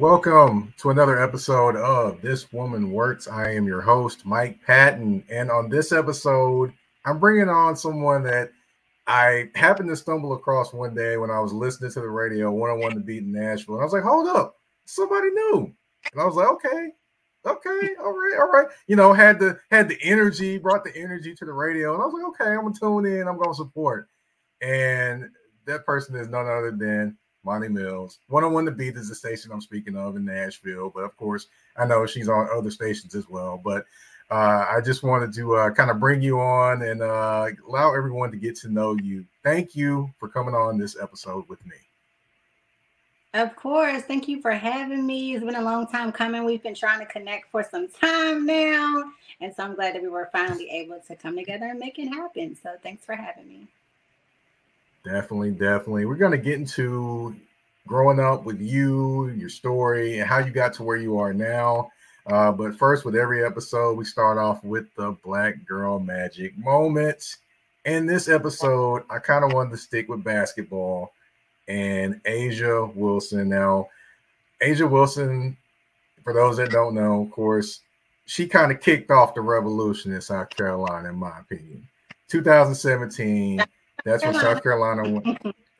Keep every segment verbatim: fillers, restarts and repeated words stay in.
Welcome to another episode of This Woman Works. I am your host, Mike Patton. And on this episode, I'm bringing on someone that I happened to stumble across one day when I was listening to the radio, one oh one The Beat in Nashville. And I was like, hold up, somebody new. And I was like, okay, okay, all right, all right. You know, had the had the energy, brought the energy to the radio. And I was like, okay, I'm gonna tune in, I'm gonna support. And that person is none other than Monty Mills. one oh one The Beat is the station I'm speaking of in Nashville, but of course, I know she's on other stations as well. But uh, I just wanted to uh, kind of bring you on and uh, allow everyone to get to know you. Thank you for coming on this episode with me. Of course. Thank you for having me. It's been a long time coming. We've been trying to connect for some time now. And so I'm glad that we were finally able to come together and make it happen. So thanks for having me. Definitely, definitely. We're going to get into growing up with you, your story, and how you got to where you are now. Uh, but first, with every episode, we start off with the Black Girl Magic moments. In this episode, I kind of wanted to stick with basketball and A'ja Wilson. Now, A'ja Wilson, for those that don't know, of course, she kind of kicked off the revolution in South Carolina, in my opinion. two thousand seventeen. That's when South Carolina won.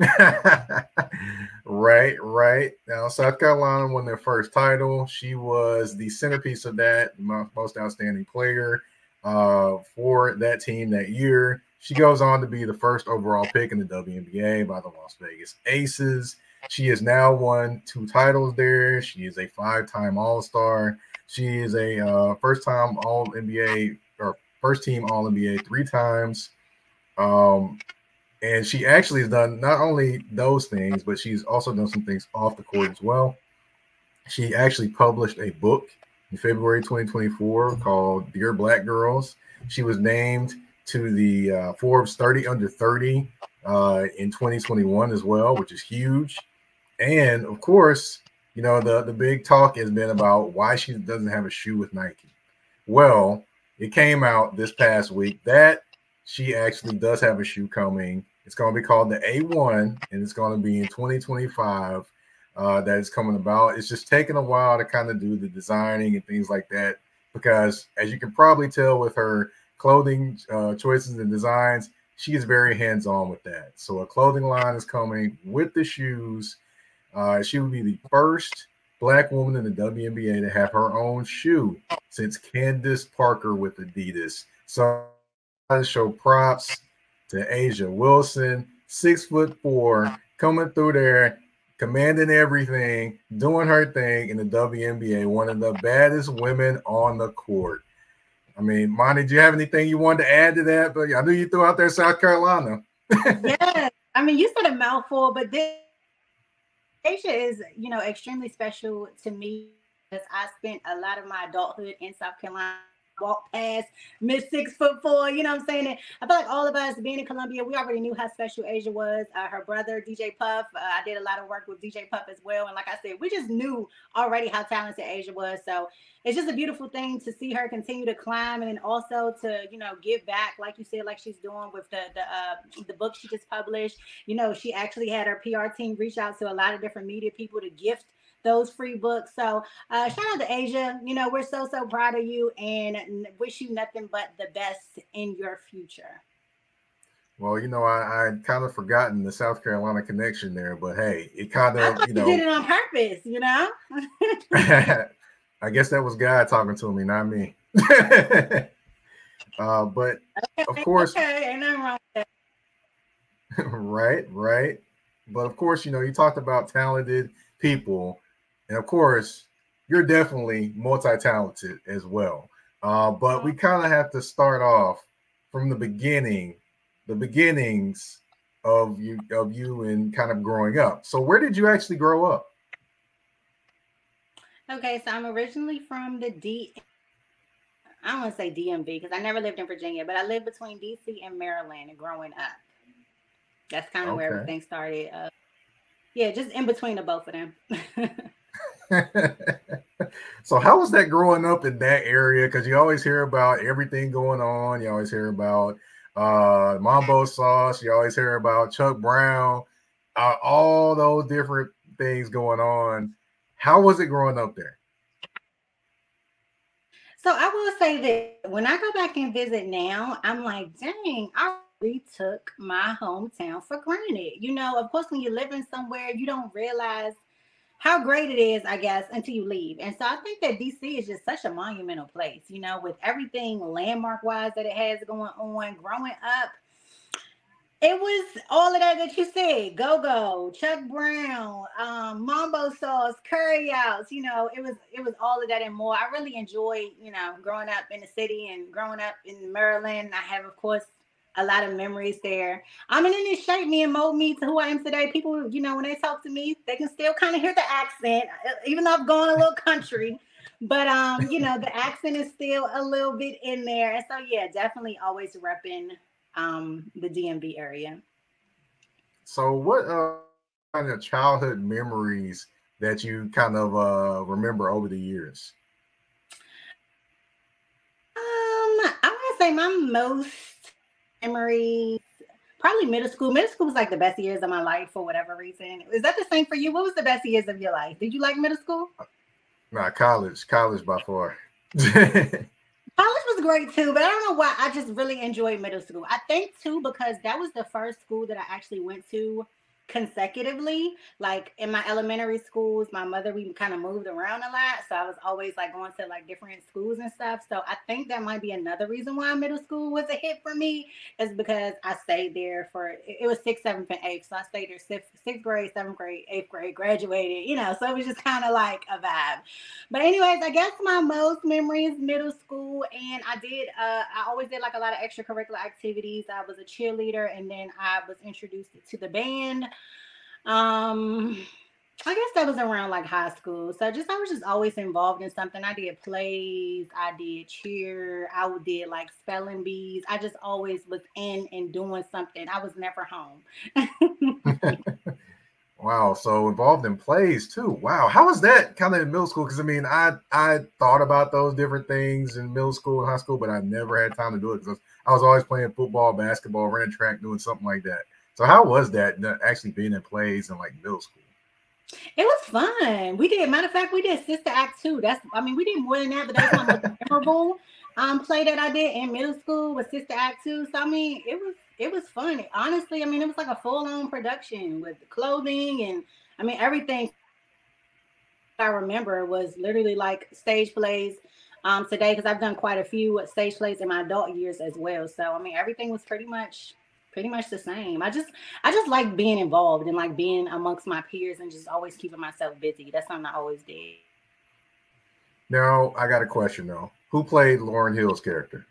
right, right. Now, South Carolina won their first title. She was the centerpiece of that, most outstanding player uh, for that team that year. She goes on to be the first overall pick in the W N B A by the Las Vegas Aces. She has now won two titles there. She is a five-time All-Star. She is a uh, first-time All-N B A or first-team All-N B A three times. Um, And she actually has done not only those things, but she's also done some things off the court as well. She actually published a book in February twenty twenty-four called Dear Black Girls. She was named to the uh, Forbes thirty under thirty uh, in twenty twenty-one as well, which is huge. And of course, you know, the, the big talk has been about why she doesn't have a shoe with Nike. Well, it came out this past week that she actually does have a shoe coming. It's going to be called the A one, and it's going to be in twenty twenty-five uh, that is coming about. It's just taking a while to kind of do the designing and things like that because, as you can probably tell with her clothing uh, choices and designs, she is very hands-on with that. So a clothing line is coming with the shoes. Uh, she will be the first Black woman in the W N B A to have her own shoe since Candace Parker with Adidas. So I show props to A'ja Wilson, six foot four, coming through there, commanding everything, doing her thing in the W N B A, one of the baddest women on the court. I mean, Monty, do you have anything you wanted to add to that? But I knew you threw out there South Carolina. Yes. I mean, you said a mouthful, but this A'ja is, you know, extremely special to me because I spent a lot of my adulthood in South Carolina. Walk past Miss Six Foot Four, you know what I'm saying? And I feel like all of us being in Columbia, we already knew how special A'ja was. Uh, her brother, D J Puff, uh, I did a lot of work with D J Puff as well. And like I said, we just knew already how talented A'ja was. So it's just a beautiful thing to see her continue to climb and then also to, you know, give back, like you said, like she's doing with the the uh, the book she just published. You know, she actually had her P R team reach out to a lot of different media people to gift those free books. So uh, shout out to A'ja. You know, we're so, so proud of you and wish you nothing but the best in your future. Well, you know, I, I kind of forgotten the South Carolina connection there, but hey, it kind I of, thought you you know. did it on purpose, you know? I guess that was God talking to me, not me. uh, but okay, of course, okay, ain't nothing wrong with that. right, right. But of course, you know, you talked about talented people. And of course, you're definitely multi-talented as well. Uh, but we kind of have to start off from the beginning, the beginnings of you of you and kind of growing up. So where did you actually grow up? Okay, so I'm originally from the D. I don't want to say D M V because I never lived in Virginia, but I lived between D C and Maryland growing up. That's kind of where Okay. everything started. Uh, yeah, just in between the both of them. So how was that growing up in that area? Because you always hear about everything going on. You always hear about uh, Mambo Sauce. You always hear about Chuck Brown. Uh, all those different things going on. How was it growing up there? So I will say that when I go back and visit now, I'm like, dang, I really took my hometown for granted. You know, of course, when you're living somewhere, you don't realize how great it is, I guess, until you leave. And so I think that D C is just such a monumental place, you know, with everything landmark wise that it has going on. Growing up, it was all of that that you said, go-go, Chuck Brown, um, Mambo Sauce, Curry Outs, you know, it was it was all of that and more. I really enjoyed, you know, growing up in the city and growing up in Maryland. I have, of course, a lot of memories there. I mean, and it shaped me and molded me to who I am today. People, you know, when they talk to me, they can still kind of hear the accent, even though I've gone a little country. But, um, you know, the accent is still a little bit in there. And so, yeah, definitely always repping um the D M V area. So what uh, kind of childhood memories that you kind of uh remember over the years? Um, I want to say my most memories, probably middle school. Middle school was like the best years of my life for whatever reason. Is that the same for you? What was the best years of your life? Did you like middle school? Nah, college, college by far. College was great too, but I don't know why. I just really enjoyed middle school. I think too because that was the first school that I actually went to consecutively. Like in my elementary schools, my mother, we kind of moved around a lot, so I was always like going to like different schools and stuff. So I think that might be another reason why middle school was a hit for me, is because I stayed there for it was sixth, seventh, and eighth. So I stayed there sixth, sixth grade, seventh grade, eighth grade, graduated, you know. So it was just kind of like a vibe. But anyways, I guess my most memories middle school, and I did. Uh, I always did like a lot of extracurricular activities. I was a cheerleader, and then I was introduced to the band. Um, I guess that was around like high school. So just I was just always involved in something. I did plays, I did cheer, I did like spelling bees. I just always was in and doing something. I was never home. Wow, so involved in plays too. Wow, how was that kind of in middle school? Because I mean, I I thought about those different things in middle school and high school, but I never had time to do it because I was always playing football, basketball, running track, doing something like that. So how was that actually being in plays in like middle school? It was fun. We did, matter of fact, we did Sister Act too. That's, I mean, we did more than that, but that's my most memorable um play that I did in middle school was Sister Act two. So I mean, it was it was fun. Honestly, I mean, it was like a full-on production with clothing and I mean everything. I remember was literally like stage plays um today because I've done quite a few stage plays in my adult years as well. So I mean, everything was pretty much. Pretty much the same. I just I just like being involved and like being amongst my peers and just always keeping myself busy. That's something I always did. Now I got a question though. Who played Lauryn Hill's character?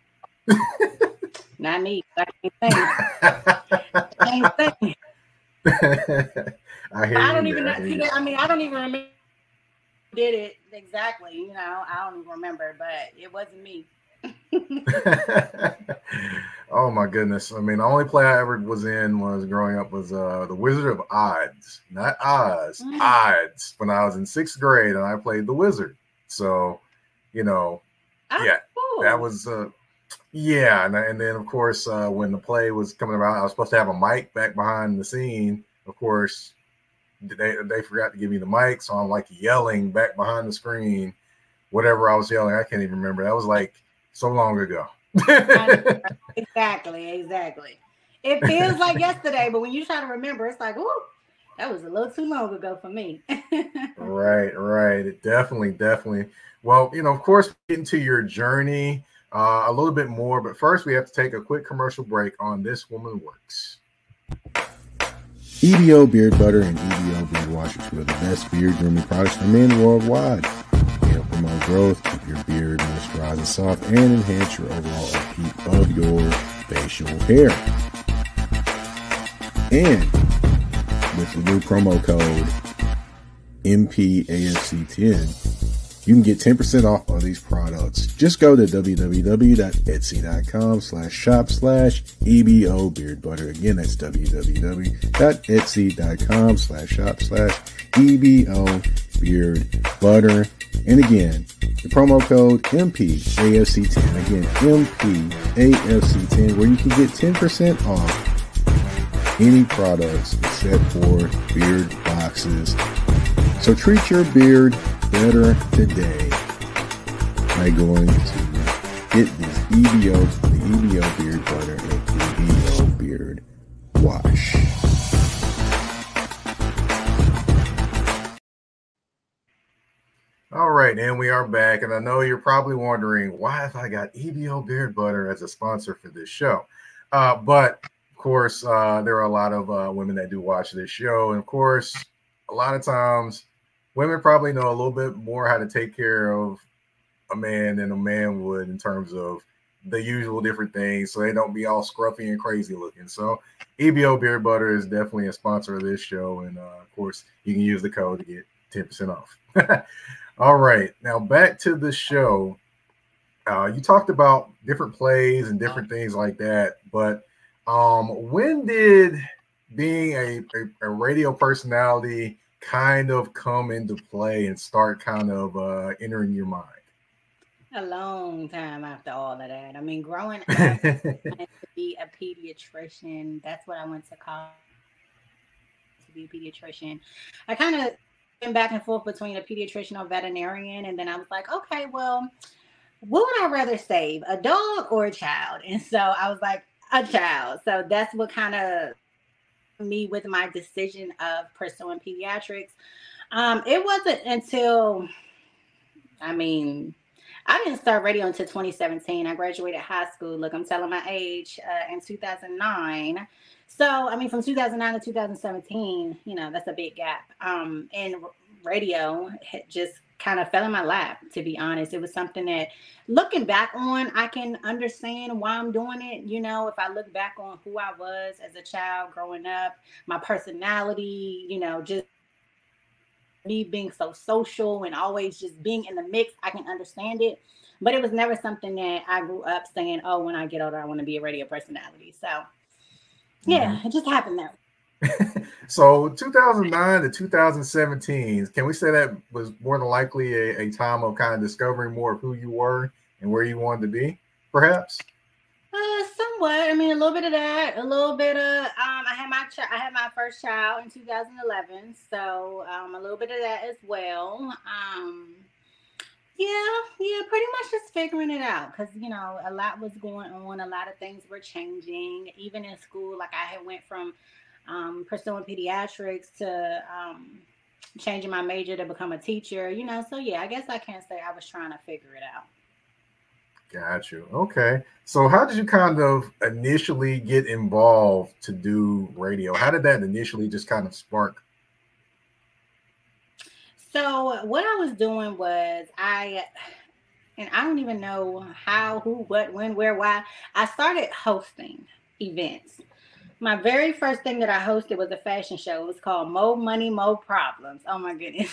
Not me. I can't think. I hear I don't even know. I, I mean, I don't even remember who did it exactly. You know, I don't even remember, but it wasn't me. Oh my goodness. I mean, the only play I ever was in was growing up was uh the Wizard of Odds, not Oz, mm. Odds, when I was in sixth grade and I played the Wizard. So, you know, oh, yeah, cool. That was uh yeah, and, and then of course uh when the play was coming around, I was supposed to have a mic back behind the scene. Of course, they they forgot to give me the mic, so I'm like yelling back behind the screen, whatever I was yelling, I can't even remember. That was like so long ago. Exactly, exactly. It feels like yesterday, but when you try to remember, it's like, oh, that was a little too long ago for me. Right, right. It definitely, definitely. Well, you know, of course, getting to your journey uh, a little bit more, but first we have to take a quick commercial break on This Woman Works. E B O Beard Butter and E B O Beard Wash are two of the best beard grooming products for men worldwide. Promote growth, keep your beard moisturized and soft, and enhance your overall upkeep of your facial hair. And with the new promo code M P A F C ten, you can get ten percent off all these products. Just go to www.etsy.com slash shop slash EBO Beard Butter. Again, that's www.etsy.com slash shop slash EBO Beard Butter. And again, the promo code M P A F C ten. Again, M P A F C ten, where you can get ten percent off any products except for beard boxes. So treat your beard better today by going to get this E B O, the E B O Beard Butter and E B O Beard Wash. All right, and we are back, and I know you're probably wondering why have I got E B O Beard Butter as a sponsor for this show. Uh, but of course, uh, there are a lot of uh, women that do watch this show, and of course, a lot of times, women probably know a little bit more how to take care of a man than a man would in terms of the usual different things, so they don't be all scruffy and crazy looking. So E B O Beard Butter is definitely a sponsor of this show, and uh, of course, you can use the code to get ten percent off. All right, now back to the show. Uh, you talked about different plays and different things like that, but um, when did being a, a, a radio personality kind of come into play and start kind of uh, entering your mind? A long time after all of that. I mean, growing up, I wanted to be a pediatrician. That's what I went to college to be a pediatrician. I kind of went back and forth between a pediatrician or veterinarian, and then I was like, okay, well, what would I rather save, a dog or a child? And so I was like, a child. So that's what kind of me with my decision of pursuing pediatrics. Um, it wasn't until, I mean, I didn't start radio until twenty seventeen. I graduated high school. Look, I'm telling my age uh, in two thousand nine. So, I mean, from two thousand nine to two thousand seventeen, you know, that's a big gap. Um, and radio just kind of fell in my lap, to be honest. It was something that, looking back on, I can understand why I'm doing it. You know, if I look back on who I was as a child growing up, my personality, you know, just me being so social and always just being in the mix, I can understand it. But it was never something that I grew up saying, oh, when I get older, I want to be a radio personality. So, yeah, mm-hmm. It just happened there. So two thousand nine to two thousand seventeen, can we say that was more than likely a, a time of kind of discovering more of who you were and where you wanted to be, perhaps? Uh, somewhat. I mean, a little bit of that, a little bit of. Um, I had my ch- I had my first child in two thousand eleven, so um, a little bit of that as well. Um, yeah, yeah, pretty much just figuring it out because you know a lot was going on, a lot of things were changing. Even in school, like I had went from um, pursuing pediatrics to um, changing my major to become a teacher. You know, so yeah, I guess I can't say I was trying to figure it out. Got you. Okay. So how did you kind of initially get involved to do radio? How did that initially just kind of spark? So what I was doing was I, and I don't even know how, who, what, when, where, why. I started hosting events. My very first thing that I hosted was a fashion show. It was called Mo Money, Mo Problems. Oh my goodness.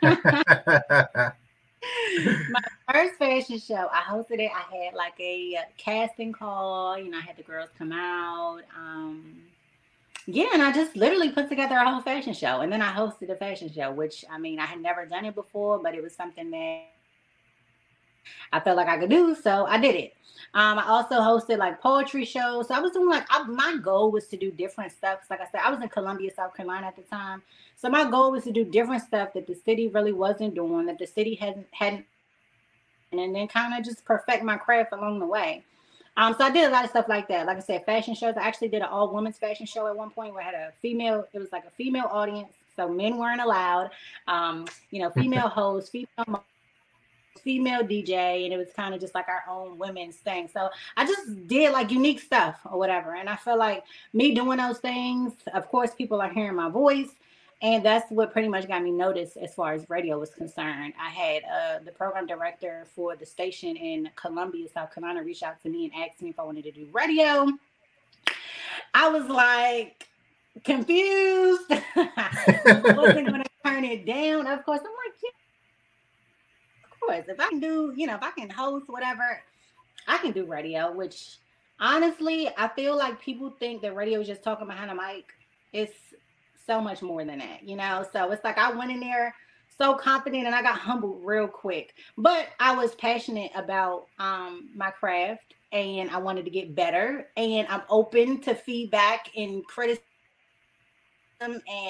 My first fashion show, I hosted it. I had like a casting call. You know, I had the girls come out. Um, yeah, and I just literally put together a whole fashion show. And then I hosted a fashion show, which, I mean, I had never done it before, but it was something that I felt like I could do, so I did it. Um, I also hosted like poetry shows. So I was doing like, I, my goal was to do different stuff. Like I said, I was in Columbia, South Carolina at the time. So my goal was to do different stuff that the city really wasn't doing, that the city hadn't, hadn't, and then kind of just perfect my craft along the way. Um, so I did a lot of stuff like that. Like I said, fashion shows. I actually did an all women's fashion show at one point where I had a female, it was like a female audience. So men weren't allowed, um, you know, female hosts, female female D J, and it was kind of just like our own women's thing. So I just did like unique stuff or whatever. And I feel like me doing those things, of course, people are hearing my voice. And that's what pretty much got me noticed as far as radio was concerned. I had uh, the program director for the station in Columbia, South Carolina, reach out to me and asked me if I wanted to do radio. I was like confused. I wasn't going to turn it down. Of course, I'm like, yeah. Course, if I can do, you know, if I can host whatever, I can do radio, which honestly, I feel like people think that radio is just talking behind a mic. It's so much more than that, you know? So it's like I went in there so confident and I got humbled real quick, but I was passionate about um, my craft and I wanted to get better, and I'm open to feedback and criticism and,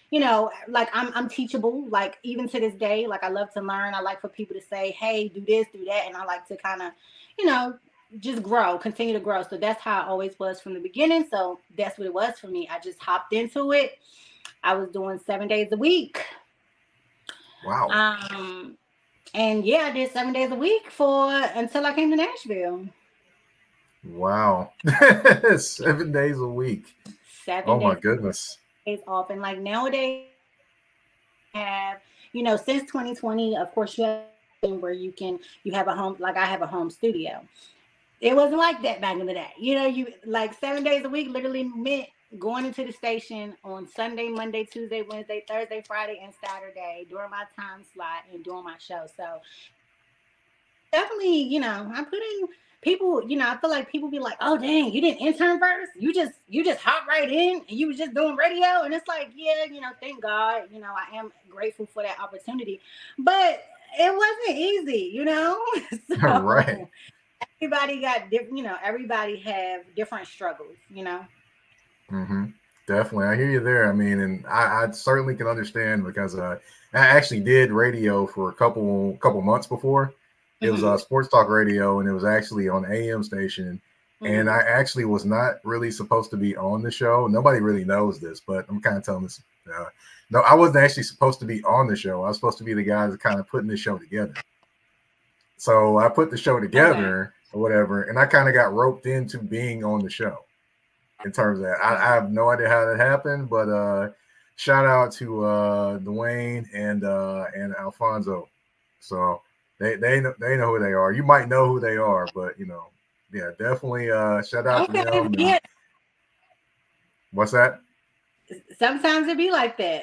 you know, like I'm I'm teachable, like even to this day, like I love to learn. I like for people to say, hey, do this, do that. And I like to kind of, you know, just grow, continue to grow. So that's how I always was from the beginning. So that's what it was for me. I just hopped into it. I was doing seven days a week. Wow. Um, and yeah, I did seven days a week for until I came to Nashville. Wow. Seven days a week. Seven oh days my goodness. Days off. And like nowadays have, you know, since twenty twenty, of course you have where you can you have a home, like I have a home studio. It wasn't like that back in the day. You know, you like seven days a week literally meant going into the station on Sunday, Monday, Tuesday, Wednesday, Thursday, Friday, and Saturday during my time slot and doing my show. So definitely, you know, I'm putting people, you know, I feel like people be like, oh dang, you didn't intern first? You just you just hop right in and you was just doing radio. And it's like, yeah, you know, thank God, you know, I am grateful for that opportunity. But it wasn't easy, you know. So, right. Everybody got different, you know, everybody have different struggles, you know. Mm-hmm. Definitely. I hear you there. I mean, and I, I certainly can understand because uh, I actually did radio for a couple couple months before. It mm-hmm. was a uh, sports talk radio, and it was actually on A M station. Mm-hmm. And I actually was not really supposed to be on the show. Nobody really knows this, but I'm kind of telling this. Uh, no, I wasn't actually supposed to be on the show. I was supposed to be the guy that's kind of putting the show together. So I put the show together okay. or whatever, and I kind of got roped into being on the show. In terms of that, I, I have no idea how that happened, but uh, shout out to uh, Dwayne and uh, and Alfonso. So they they know, they know who they are. You might know who they are, but you know, yeah, definitely. Uh, shout out okay, to them. Yeah. What's that? Sometimes it be like that.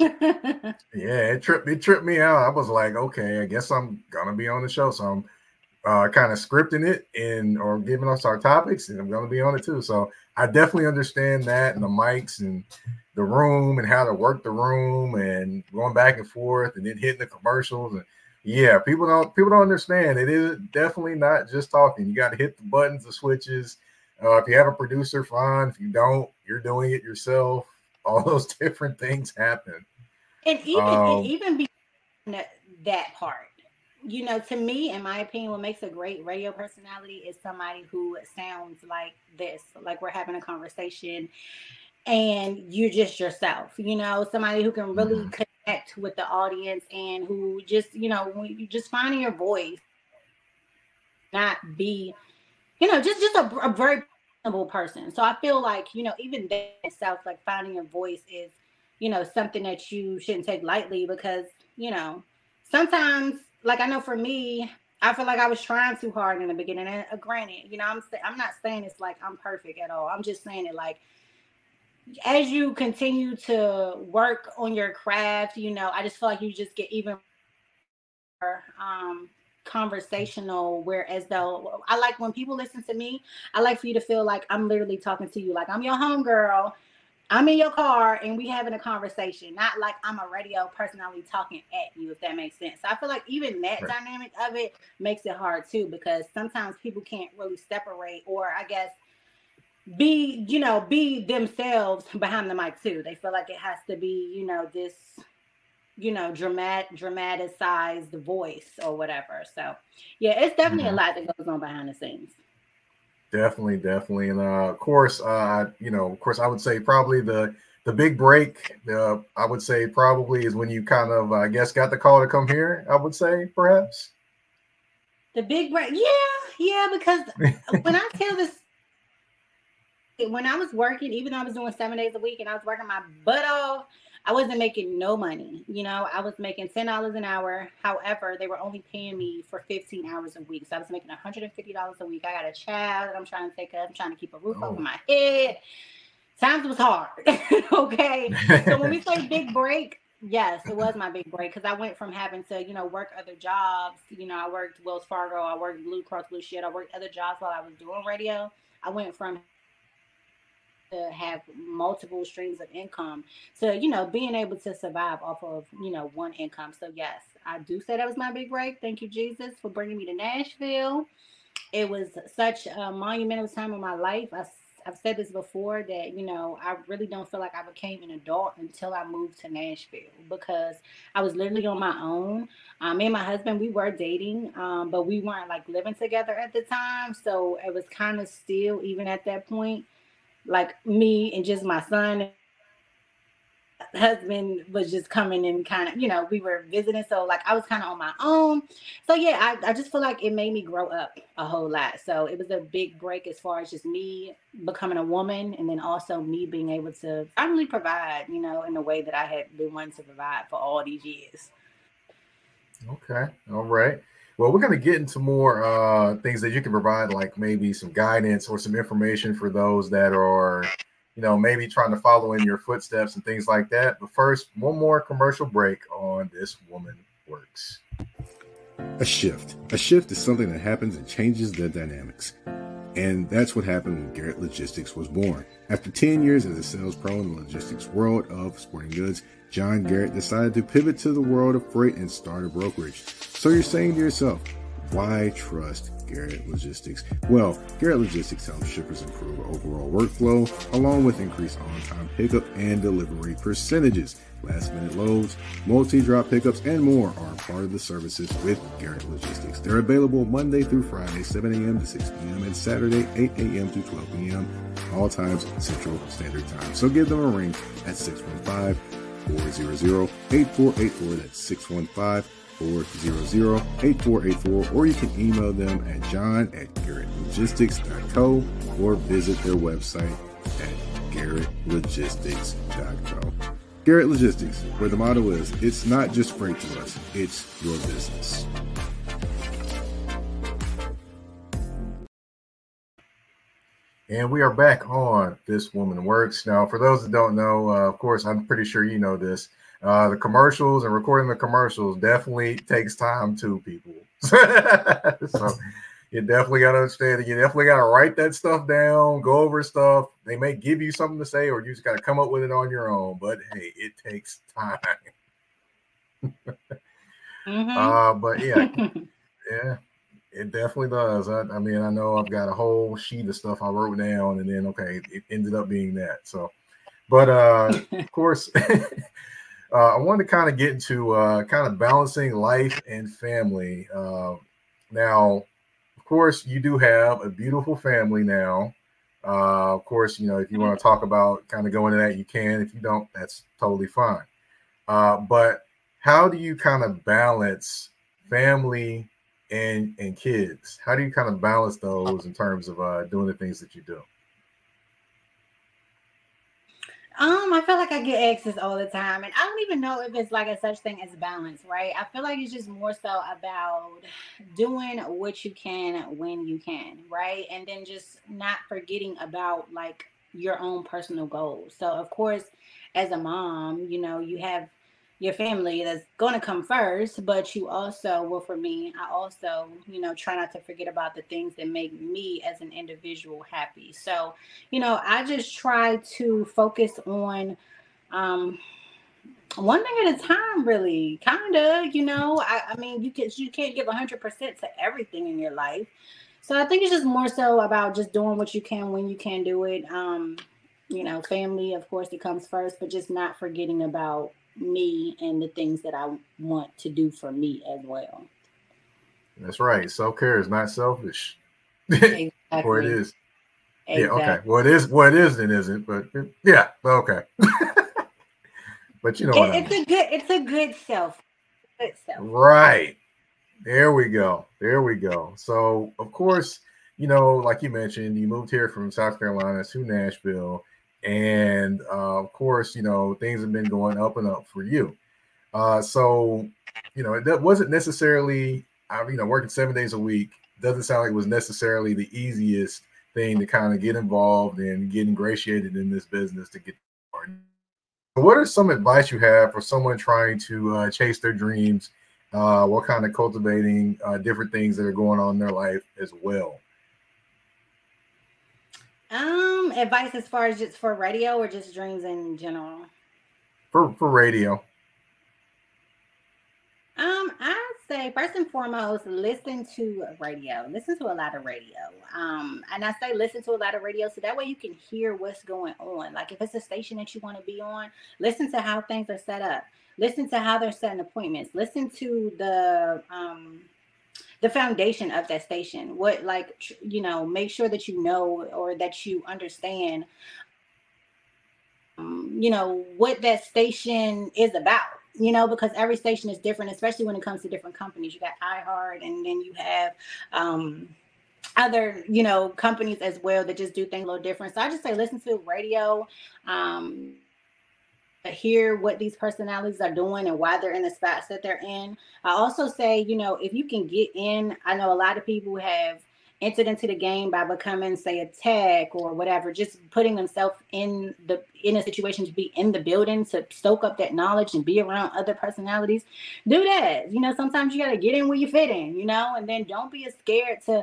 yeah, it tripped it tripped me out. I was like, okay, I guess I'm gonna be on the show, so I'm uh, kind of scripting it and or giving us our topics, and I'm gonna be on it too. So I definitely understand that and the mics and the room and how to work the room and going back and forth and then hitting the commercials. And yeah, people don't people don't understand. It is definitely not just talking. You got to hit the buttons, the switches. Uh, if you have a producer, fine. If you don't, you're doing it yourself. All those different things happen. And even um, and even beyond that part. You know, to me, in my opinion, what makes a great radio personality is somebody who sounds like this, like we're having a conversation and you're just yourself, you know, somebody who can really mm-hmm. connect with the audience and who just, you know, when you just finding your voice, not be, you know, just, just a, a very personable person. So I feel like, you know, even that itself, like finding your voice is, you know, something that you shouldn't take lightly because, you know, sometimes, like I know for me, I feel like I was trying too hard in the beginning. And uh, granted, you know, I'm I'm not saying it's like I'm perfect at all. I'm just saying it like as you continue to work on your craft, you know, I just feel like you just get even more um, conversational. Whereas though I like when people listen to me, I like for you to feel like I'm literally talking to you, like I'm your homegirl. I'm in your car and we having a conversation, not like I'm a radio personality talking at you, if that makes sense. So I feel like even that right. dynamic of it makes it hard too, because sometimes people can't really separate or I guess be, you know, be themselves behind the mic too. They feel like it has to be, you know, this, you know, dramatic, dramatized voice or whatever. So yeah, it's definitely mm-hmm. a lot that goes on behind the scenes. Definitely, definitely, and uh, of course, uh, you know, of course, I would say probably the the big break. Uh, I would say probably is when you kind of, I guess, got the call to come here. I would say perhaps the big break. Yeah, yeah, because when I tell this, when I was working, even though I was doing seven days a week and I was working my butt off, I wasn't making no money. You know, I was making ten dollars an hour. However, they were only paying me for fifteen hours a week. So I was making one hundred fifty dollars a week. I got a child that I'm trying to take up. I'm trying to keep a roof oh. over my head. Times was hard. Okay. So when we say big break, yes, it was my big break because I went from having to, you know, work other jobs. You know, I worked Wells Fargo. I worked Blue Cross Blue Shield. I worked other jobs while I was doing radio. I went from to have multiple streams of income to, you know, being able to survive off of, you know, one income. So yes, I do say that was my big break. Thank you, Jesus, for bringing me to Nashville. It was such a monumental time in my life. I I've said this before that, you know, I really don't feel like I became an adult until I moved to Nashville because I was literally on my own. Um, me and my husband, we were dating, um, but we weren't like living together at the time. So it was kind of still, even at that point, like me and just my son. Husband was just coming and kind of, you know, we were visiting. So like I was kind of on my own. So yeah, I, I just feel like it made me grow up a whole lot. So it was a big break as far as just me becoming a woman and then also me being able to finally provide, you know, in the way that I had been wanting to provide for all these years. Okay. All right. Well, we're going to get into more uh, things that you can provide, like maybe some guidance or some information for those that are, you know, maybe trying to follow in your footsteps and things like that. But first, one more commercial break on This Woman Works. A shift. A shift is something that happens and changes the dynamics. And that's what happened when Garrett Logistics was born. After ten years as a sales pro in the logistics world of sporting goods, John Garrett decided to pivot to the world of freight and start a brokerage. So you're saying to yourself, why trust Garrett Logistics? Well, Garrett Logistics helps shippers improve overall workflow, along with increased on-time pickup and delivery percentages. Last-minute loads, multi-drop pickups, and more are part of the services with Garrett Logistics. They're available Monday through Friday, seven a.m. to six p.m., and Saturday, eight a.m. to twelve p.m., all times Central Standard Time. So give them a ring at six one five, four hundred, eight four eight four. That's six one five, four hundred, eight four eight four, or you can email them at john at garrett logistics dot co or visit their website at garrett logistics dot co. Garrett Logistics, where the motto is, it's not just freight to us, it's your business. And we are back on This Woman Works. Now, for those that don't know, uh, of course, I'm pretty sure you know this. Uh, the commercials and recording the commercials definitely takes time too, people. So you definitely got to understand that you definitely got to write that stuff down, go over stuff. They may give you something to say, or you just got to come up with it on your own. But hey, it takes time. mm-hmm. uh, but yeah, yeah, it definitely does. I, I mean, I know I've got a whole sheet of stuff I wrote down, and then okay, it ended up being that. So, but uh, of course. Uh, I wanted to kind of get into uh, kind of balancing life and family. Uh, now, of course, you do have a beautiful family now. Uh, of course, you know, if you want to talk about kind of going into that, you can. If you don't, that's totally fine. Uh, but how do you kind of balance family and and kids? How do you kind of balance those in terms of uh, doing the things that you do? Um, I feel like I get exes all the time, and I don't even know if it's like a such thing as balance, right? I feel like it's just more so about doing what you can when you can, right? And then just not forgetting about like your own personal goals. So, of course, as a mom, you know, you have your family that's going to come first, but you also, well, for me, I also, you know, try not to forget about the things that make me as an individual happy. So, you know, I just try to focus on um, one thing at a time, really, kind of, you know, I, I mean, you can, you can't give one hundred percent to everything in your life. So I think it's just more so about just doing what you can when you can do it. Um, you know, family, of course, it comes first, but just not forgetting about me and the things that I want to do for me as well. That's right. Self-care is not selfish. Exactly. Or it is. Exactly. Yeah, okay. Well, it is. Well, it is and isn't, but it, yeah, okay. But you know it, what it's I mean. a good, it's a good self. Good self. Right. There we go. There we go. So, of course, you know, like you mentioned, you moved here from South Carolina to Nashville. And uh, of course, you know, things have been going up and up for you. Uh, so, you know, that wasn't necessarily, I you know, working seven days a week doesn't sound like it was necessarily the easiest thing to kind of get involved and get ingratiated in this business to get started. What are some advice you have for someone trying to uh, chase their dreams? Uh, what kind of cultivating uh, different things that are going on in their life as well? Um, advice as far as just for radio or just dreams in general? For for radio. Um, I say first and foremost, listen to radio. Listen to a lot of radio. Um, and I say listen to a lot of radio so that way you can hear what's going on. Like if it's a station that you want to be on, listen to how things are set up. Listen to how they're setting appointments. Listen to the um, the foundation of that station. What, like, you know, make sure that you know or that you understand, um, you know, what that station is about. You know, because every station is different, especially when it comes to different companies. You got iHeart, and then you have um, other, you know, companies as well that just do things a little different. So I just say listen to radio, um, hear what these personalities are doing and why they're in the spots that they're in. I also say, you know, if you can get in, I know a lot of people have entered into the game by becoming, say, a tech or whatever, just putting themselves in the in a situation to be in the building to soak up that knowledge and be around other personalities. Do that. You know, sometimes you got to get in where you fit in, you know, and then don't be as scared to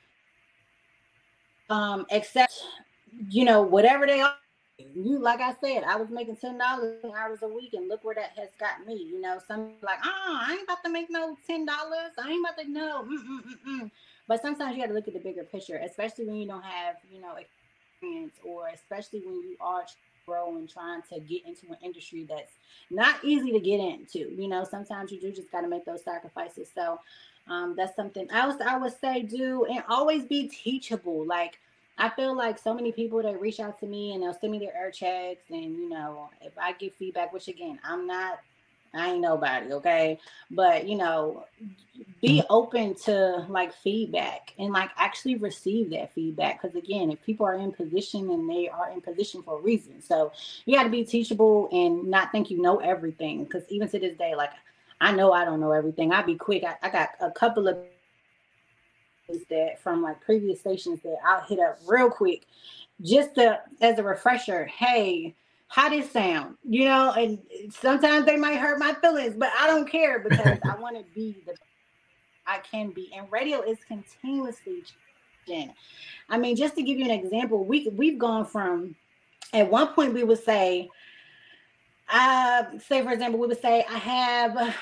um, accept, you know, whatever they are. You, like I said, I was making ten dollars hours a week, and look where that has got me. You know, some like, oh, I ain't about to make no ten dollars. I ain't about to know. Mm-mm-mm-mm. But sometimes you got to look at the bigger picture, especially when you don't have, you know, experience, or especially when you are growing, trying to get into an industry that's not easy to get into. You know, sometimes you do just got to make those sacrifices. So um, that's something else I would say do, and always be teachable. Like, I feel like so many people that reach out to me and they'll send me their air checks, and, you know, if I give feedback, which again, I'm not, I ain't nobody, okay? But, you know, be open to like feedback and like actually receive that feedback. Because again, if people are in position, and they are in position for a reason. So you got to be teachable and not think you know everything. Because even to this day, like, I know I don't know everything. I'll be quick. I, I got a couple of that from like previous stations that I'll hit up real quick just to, as a refresher. Hey, how this sound, you know, and sometimes they might hurt my feelings, but I don't care, because I want to be the I can be. And radio is continuously changing. I mean, just to give you an example, we we've gone from, at one point we would say, uh, say for example, we would say I have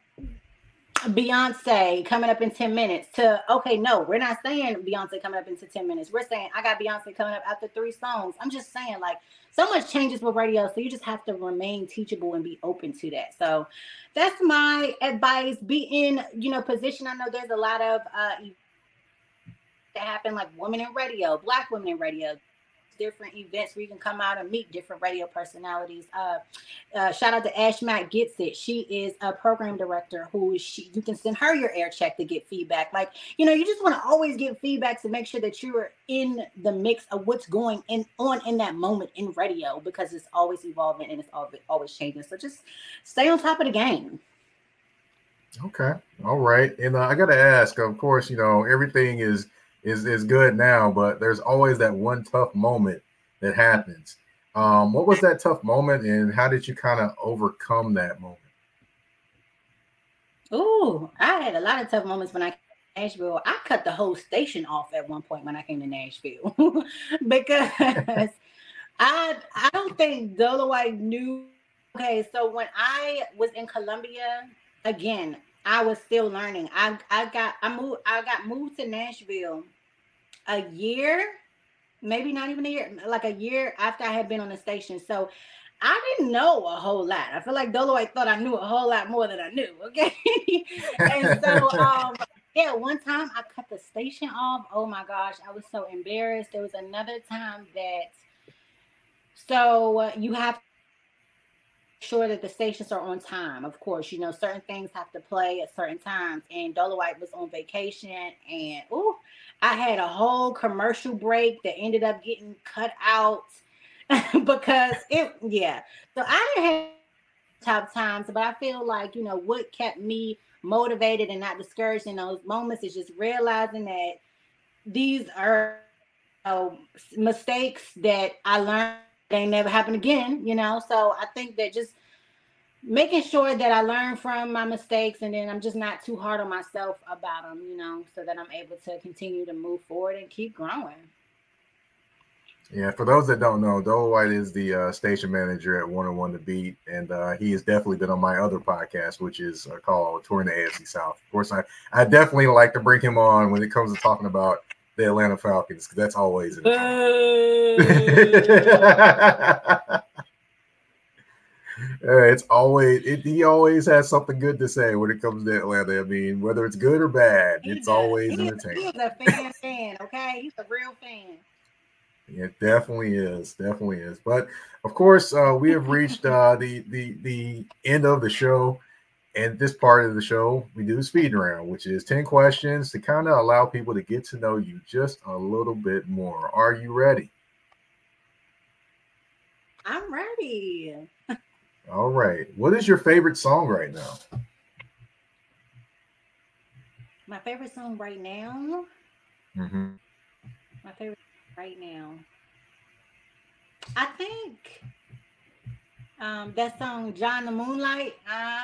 Beyonce coming up in ten minutes, to, okay, no, we're not saying Beyonce coming up into ten minutes. We're saying I got Beyonce coming up after three songs. I'm just saying, like, so much changes with radio. So you just have to remain teachable and be open to that. So that's my advice. Be in, you know, position. I know there's a lot of uh that happen, like women in radio, Black women in radio, different events where you can come out and meet different radio personalities. Uh, uh, shout out to Ash Mack Gets It. She is a program director who she, you can send her your air check to get feedback. Like, you know, you just want to always get feedback to make sure that you are in the mix of what's going in on in that moment in radio, because it's always evolving and it's always, always changing. So just stay on top of the game. Okay. All right. And uh, I got to ask, of course, you know, everything is is is good now, but there's always that one tough moment that happens. Um, what was that tough moment, and how did you kind of overcome that moment? Oh, I had a lot of tough moments when I came to Nashville. I cut the whole station off at one point when I came to Nashville because I I don't think Dolo White knew. Okay, so when I was in Columbia, again, I was still learning. I I got I moved I got moved to Nashville a year, maybe not even a year, like a year after I had been on the station. So I didn't know a whole lot. I feel like Dolo White thought I knew a whole lot more than I knew. Okay, and so um, yeah, one time I cut the station off. Oh my gosh, I was so embarrassed. There was another time that so uh, you have sure that the stations are on time. Of course, you know, certain things have to play at certain times, and Dolo White was on vacation, and oh, I had a whole commercial break that ended up getting cut out because it, yeah. So I didn't have tough times, but I feel like, you know, what kept me motivated and not discouraged in those moments is just realizing that these are, you know, mistakes that I learned. They never happen again, you know. So I think that just making sure that I learn from my mistakes, and then I'm just not too hard on myself about them, you know, so that I'm able to continue to move forward and keep growing. Yeah, for those that don't know, Dolo White is the uh, station manager at one oh one The Beat, and uh, he has definitely been on my other podcast, which is uh, called Touring the A F C South. Of course, I, I definitely like to bring him on when it comes to talking about the Atlanta Falcons, because that's always entertaining. Uh, it's always it, he always has something good to say when it comes to Atlanta. I mean, whether it's good or bad, He it's does. always He is, entertaining. he is a fan fan, okay? He's a real fan. It definitely is, definitely is. But of course, uh, we have reached uh, the the the end of the show. And this part of the show, we do the speed round, which is ten questions to kind of allow people to get to know you just a little bit more. Are you ready? I'm ready. All right. What is your favorite song right now? My favorite song right now. Mm-hmm. My favorite right now. I think um, that song "John the Moonlight."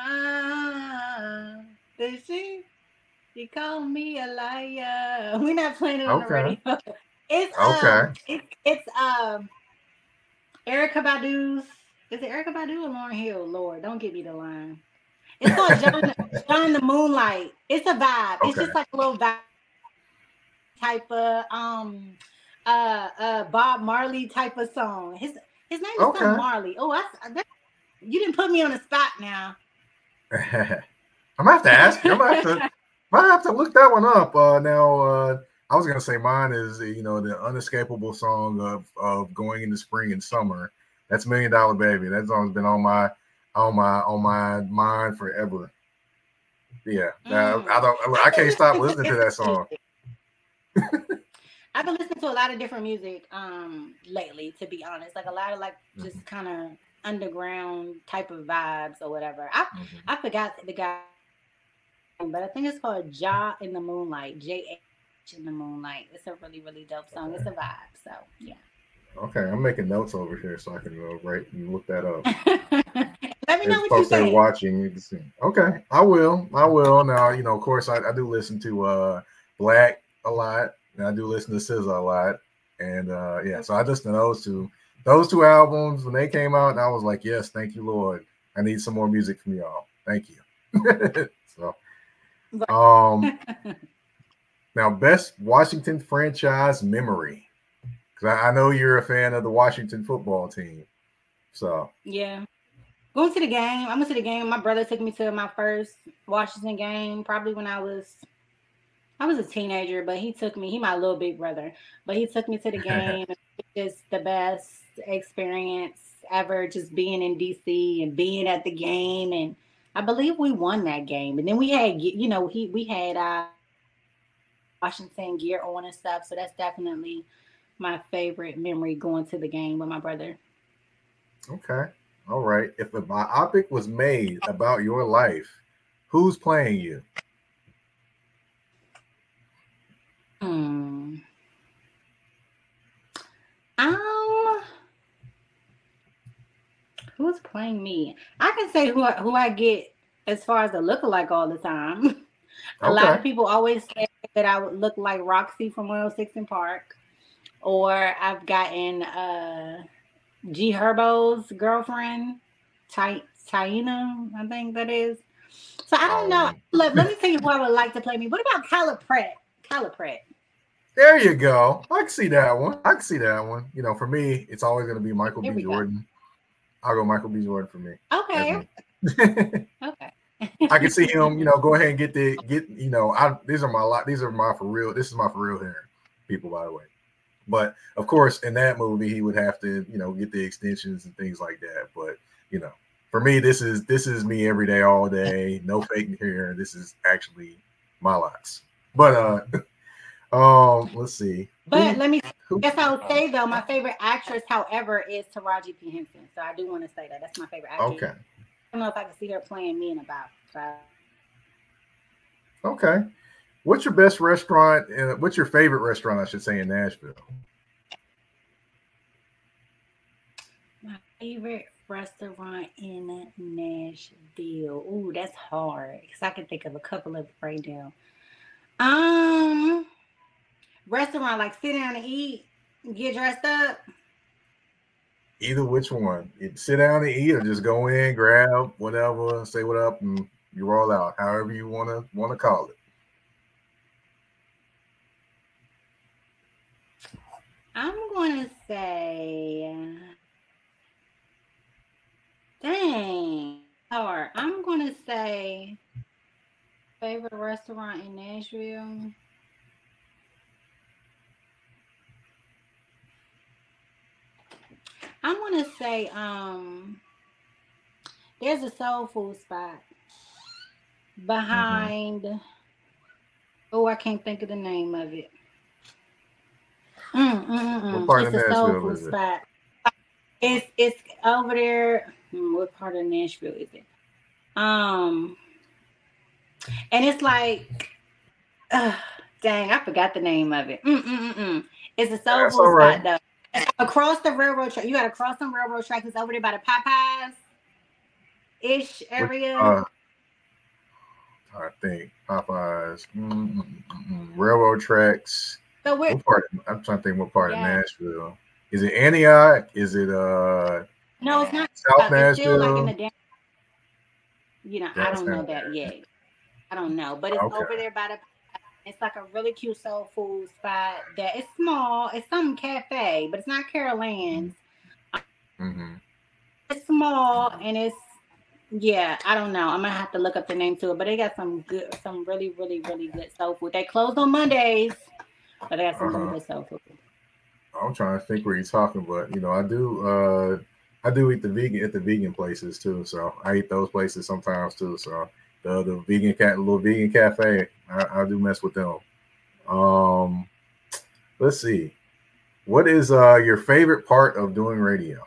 Ah, did she? She called me a liar. We're not playing it on Okay. the radio. It's Okay. um, it's it's um, Erykah Badu's. Is it Erykah Badu or Lauryn Hill? Lord, don't give me the line. It's called John, John the Moonlight. It's a vibe. It's Okay. just like a little vibe type of um uh uh Bob Marley type of song. His his name is Okay. something Marley. Oh, that's that, you didn't put me on the spot now. I'm gonna have to ask you. I'm gonna have to might have to look that one up. Uh now uh I was gonna say mine is you know the unescapable song of of going into spring and summer. That's Million Dollar Baby. That song's been on my on my on my mind forever. Yeah. Now, Mm. I don't I can't stop listening to that song. I've been listening to a lot of different music um lately, to be honest. Like a lot of like just Mhm. kind of underground type of vibes or whatever. I Mhm. I forgot the guy, but I think it's called Ja in the Moonlight. J H in the Moonlight. It's a really, really dope song. It's a vibe. So yeah. Okay, I'm making notes over here so I can uh, write and look that up. Let me know If what you folks ain't think. watching, you can see. Okay, I will. I will. Now, you know, of course, I, I do listen to uh Black a lot, and I do listen to S Z A a lot, and uh yeah, so I listened to those two, those two albums when they came out, and I was like, yes, thank you, Lord. I need some more music from y'all. Thank you. So, um, now, best Washington franchise memory. Because I, I know you're a fan of the Washington football team. So Yeah. Going to the game. I went to the game. My brother took me to my first Washington game, probably when I was I was a teenager, but he took me, he my little big brother, but he took me to the game. It's just the best experience ever, just being in D C and being at the game. And I believe we won that game. And then we had, you know, he we had uh, Washington gear on and stuff. So that's definitely my favorite memory, going to the game with my brother. okay. All right. If a biopic was made about your life, who's playing you? Hmm. Um, who's playing me? I can say who I, who I get as far as a lookalike all the time. A lot Okay. of people always say that I would look like Roxy from one oh six in Park, or I've gotten uh, G Herbo's girlfriend, Ty Taina, I think that is. So I don't know. Um, Let, let me tell you who I would like to play me. What about Kyla Pratt? Kyla Pratt. There you go. I can see that one. I can see that one. You know, for me, it's always going to be Michael Here B. we go. Jordan. I'll go Michael B. Jordan for me. Okay. That's me. Okay. I can see him, you know, go ahead and get the get, you know, I these are my lot, these are my for real, this is my for real hair, people, by the way. But of course, in that movie, he would have to, you know, get the extensions and things like that. But you know, for me, this is this is me every day, all day, no fake hair. This is actually my locks. But uh um, let's see. But Who, let me who, guess I would say though, my favorite actress, however, is Taraji P. Henson. So I do want to say that. That's my favorite actress. okay. I don't know if I can see her playing me in about five. Okay. What's your best restaurant and what's your favorite restaurant, I should say, in Nashville? My favorite restaurant in Nashville. Ooh, that's hard. Because I can think of a couple of right now. Um restaurant, like sit down and eat, get dressed up. Either which one. You sit down and eat, or just go in, grab whatever, say what up, and you roll out. However you wanna wanna call it. I'm gonna say, dang, or I'm gonna say, favorite restaurant in Nashville. I'm gonna say, um, there's a soul food spot behind. Mm-hmm. Oh, I can't think of the name of it. Mm, mm, mm. What part It's of a soul Nashville food is it? spot. It's it's over there. What part of Nashville is it? Um, and it's like, uh, dang, I forgot the name of it. Mm, mm, mm, mm. It's a soul That's food all right. spot though. It's across the railroad track. You got to cross some railroad tracks. It's over there by the Popeyes ish area. Uh, I think Popeyes, mm, mm, mm, railroad tracks. So we're, what part? I'm trying to think what part yeah. of Nashville. Is it Antioch? Is it uh? No, it's not. South uh, Nashville. It's still like in the down. You know, That's I don't know that there. yet. I don't know, but it's okay. over there by the. It's like a really cute soul food spot that it's small. It's some cafe, but it's not Carol Ann's. Mm-hmm. It's small and it's yeah. I don't know. I'm gonna have to look up the name to it, but they got some good, some really, really, really good soul food. They close on Mondays, but they got some uh-huh. really good soul food. I'm trying to think where you're talking, but you know, I do. Uh, I do eat the vegan at the vegan places too, so I eat those places sometimes too. So the the vegan cat, little vegan cafe, I, I do mess with them. Um, let's see, what is uh your favorite part of doing radio?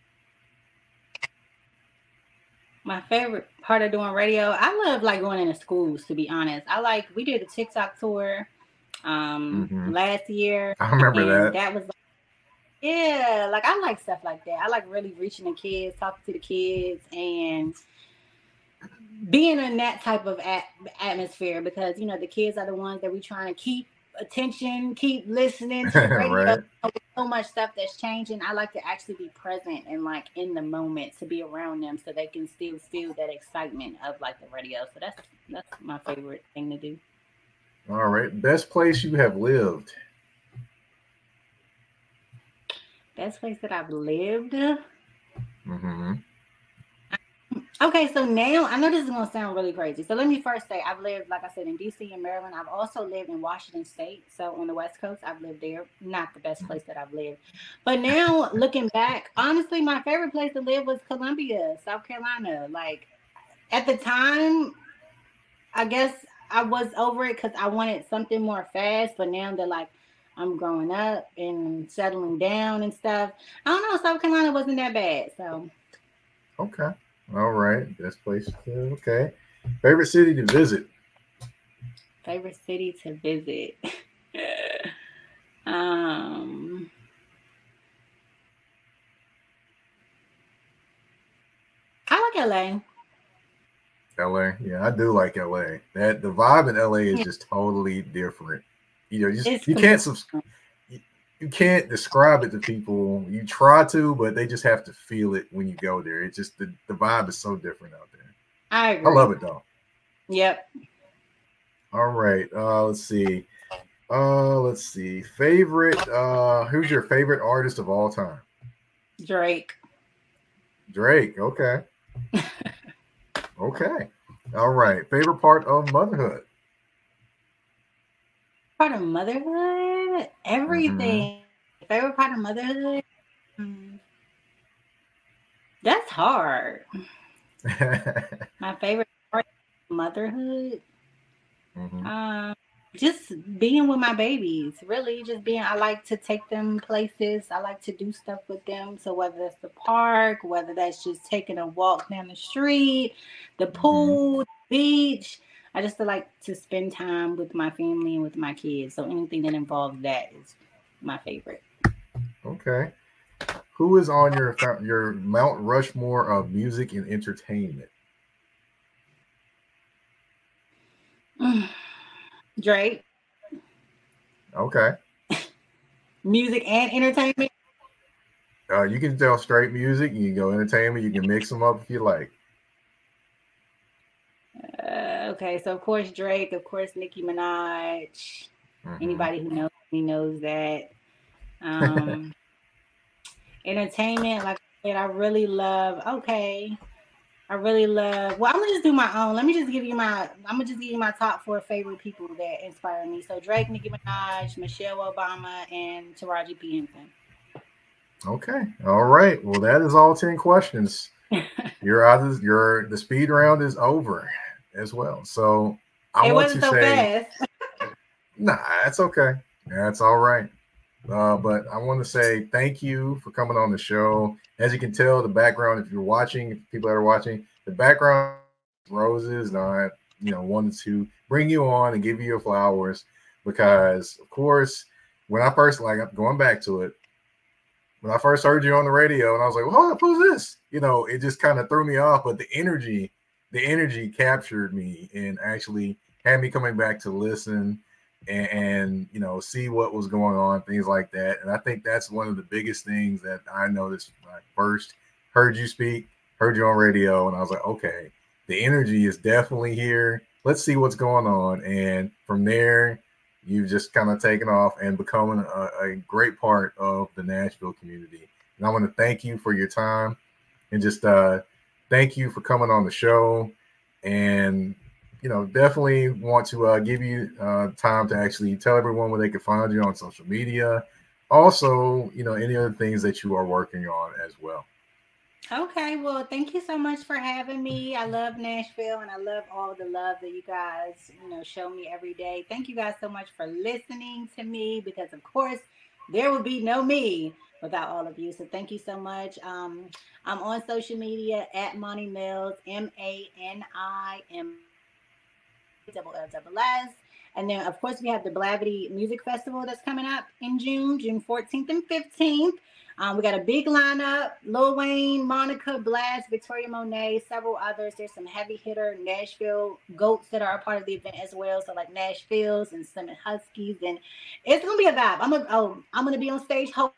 My favorite part of doing radio, I love like going into schools. To be honest, I like we did a TikTok tour um mm-hmm. last year. I remember that. That was. Like, yeah, like I like stuff like that. I like really reaching the kids, talking to the kids, and being in that type of at- atmosphere because, you know, the kids are the ones that we're trying to keep attention, keep listening to the radio. Right. So much stuff that's changing. I like to actually be present and like in the moment to be around them so they can still feel that excitement of like the radio. So that's that's my favorite thing to do. All right. Best place you have lived? Best place that I've lived. Mm-hmm. Okay, so now I know this is gonna sound really crazy. So let me first say I've lived, like I said, in D C and Maryland. I've also lived in Washington State. So on the West Coast, I've lived there. Not the best place that I've lived. But now looking back, honestly, my favorite place to live was Columbia, South Carolina. Like at the time, I guess I was over it because I wanted something more fast. But now that like I'm growing up and settling down and stuff, I don't know. South Carolina wasn't that bad. So okay, all right, best place. To, okay, favorite city to visit. Favorite city to visit. um. I like L A. L A, yeah, I do like L A. That the vibe in L A is just totally different. You know, just it's you can't you, you can't describe it to people. You try to, but they just have to feel it when you go there. It's just the, the vibe is so different out there. I agree. I love it though. Yep. All right. Uh, let's see. Uh, let's see. Favorite. Uh, who's your favorite artist of all time? Drake. Drake. Okay. Okay. All right. Favorite part of motherhood? Part of motherhood? Everything. Mm-hmm. Favorite part of motherhood? Mm. That's hard. My favorite part of motherhood? Mm-hmm. Um, just being with my babies. Really, just being. I like to take them places. I like to do stuff with them. So whether that's the park, whether that's just taking a walk down the street, the pool, mm-hmm. the beach. I just like to spend time with my family and with my kids. So anything that involves that is my favorite. Okay. Who is on your your Mount Rushmore of music and entertainment? Drake. Okay. Music and entertainment. Uh, you can tell straight music. You can go entertainment. You can mix them up if you like. Uh, okay, so of course Drake, of course Nicki Minaj. Mm-hmm. Anybody who knows me knows that. Um, entertainment, like I said, I really love. Okay, I really love. Well, I'm gonna just do my own. Let me just give you my. I'm gonna just give you my top four favorite people that inspire me. So Drake, Nicki Minaj, Michelle Obama, and Taraji P. Henson. Okay, all right. Well, that is all ten questions. You're out of your the speed round is over as well. So I it want wasn't to so say, fast. Nah, that's okay. That's all right. Uh, but I want to say thank you for coming on the show. As you can tell, the background, if you're watching, if people that are watching, the background roses. And I, you know, wanted to bring you on and give you your flowers because, of course, when I first like going back to it. When I first heard you on the radio and I was like, well, hold up, who's this? You know, it just kind of threw me off, but the energy, the energy captured me and actually had me coming back to listen and, and, you know, see what was going on, things like that. And I think that's one of the biggest things that I noticed when I first heard you speak, heard you on radio. And I was like, okay, the energy is definitely here. Let's see what's going on. And from there, you've just kind of taken off and becoming a, a great part of the Nashville community. And I want to thank you for your time and just uh, thank you for coming on the show. And, you know, definitely want to uh, give you uh, time to actually tell everyone where they can find you on social media. Also, you know, any other things that you are working on as well. Okay, well, thank you so much for having me. I love Nashville and I love all the love that you guys, you know, show me every day. Thank you guys so much for listening to me because, of course, there would be no me without all of you. So thank you so much. Um, I'm on social media at Mani Mills, M A N I M double L double S. And then, of course, we have the Blavity Music Festival that's coming up in June, June fourteenth and fifteenth. Um, we got a big lineup: Lil Wayne, Monica, Blast, Victoria Monet, several others. There's some heavy hitter Nashville goats that are a part of the event as well. So like Nashville's and Slim and Huskies, and it's gonna be a vibe. I'm gonna oh, I'm gonna be on stage, so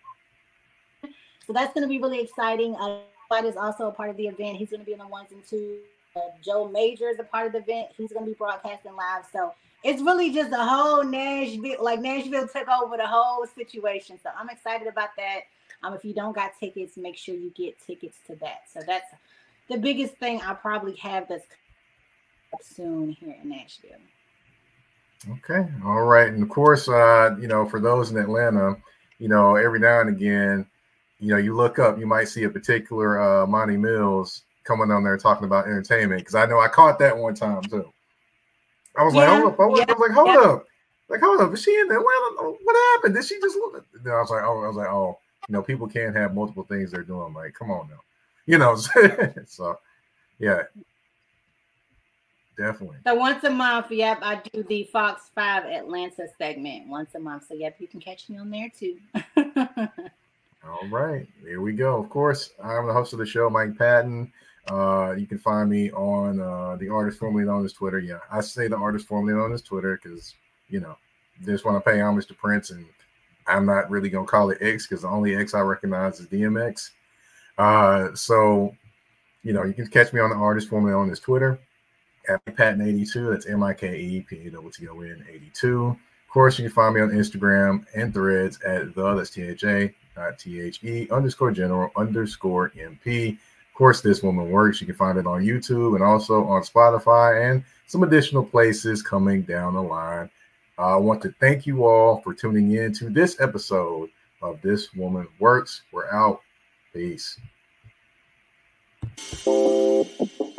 that's gonna be really exciting. Uh, White is also a part of the event. He's gonna be in the ones and twos. Uh, Joe Major is a part of the event. He's gonna be broadcasting live. So it's really just a whole Nashville, like Nashville took over the whole situation. So I'm excited about that. Um, if you don't got tickets, make sure you get tickets to that. So that's the biggest thing I probably have that's up soon here in Nashville. Okay. All right. And of course, uh, you know, for those in Atlanta, you know, every now and again, you know, you look up, you might see a particular uh, Mani Mills coming on there talking about entertainment. Because I know I caught that one time too. I was yeah, like, hold up. I was, yeah, I was like, hold yeah. up. Like, hold up. Is she in Atlanta? What happened? Did she just look? Then I was like, oh, I was like, oh, you know, people can't have multiple things they're doing. Like, come on now. You know, so yeah. Definitely. So once a month, yep, I do the Fox five Atlanta segment once a month. So yep, you can catch me on there too. All right, here we go. Of course, I'm the host of the show, Mike Patton. Uh, you can find me on uh, the artist formerly known as Twitter. Yeah, I say the artist formerly known as Twitter because, you know, just want to pay homage to Prince, and I'm not really going to call it X because the only X I recognize is D M X. Uh, so, you know, you can catch me on the artist formerly known as Twitter at Patton eighty-two. That's M I K E P A T T O N eighty-two. Of course, you can find me on Instagram and Threads at the, that's T H A, not T H E, underscore general, underscore M P. Of course, This Woman Works. You can find it on YouTube and also on Spotify and some additional places coming down the line. Uh, I want to thank you all for tuning in to this episode of This Woman Works. We're out. Peace.